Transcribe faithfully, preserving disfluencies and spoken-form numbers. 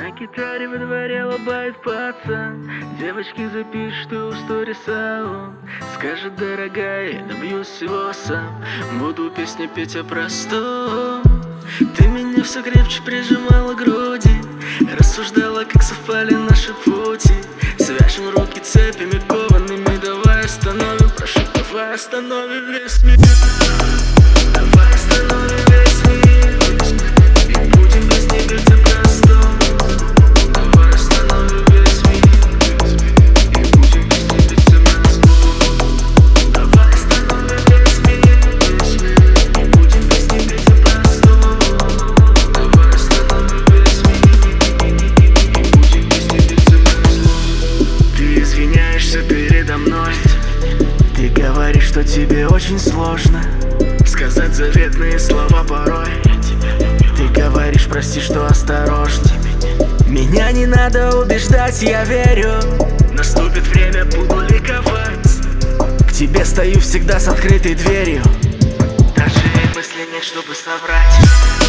На гитаре во дворе лобает пацан. Девочки запишет и у сториса он скажет: дорогая, я добьюсь всего сам. Буду песни петь о простом. Ты меня все крепче прижимала к груди, рассуждала, как совпали наши пути. Свяжем руки цепями коваными, давай остановим, прошу, давай остановим весь мир. Давай остановим весь мир и будем без них петь о простом. Давай остановим весь мир и будем без них петь о простом. Давай остановим весь мир и будем без них петь о простом. Давай остановим весь мир и будем без них петь о простом. Ты извиняешься передо мной, ты говоришь, что тебе очень сложно сказать заветные слова порой. Ты говоришь: прости, что осторожно. Меня не надо убеждать, я верю. Наступит время, буду ликовать. К тебе стою всегда с открытой дверью. Даже мысли нет, чтобы соврать.